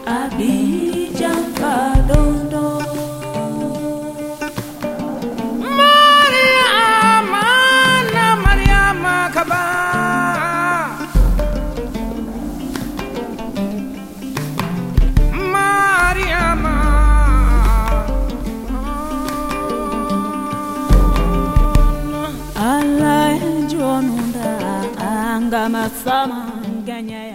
Abidjan Kadondo. Mariama Kaba. Mariama. Allah Jonunda Angama Sama Ganya.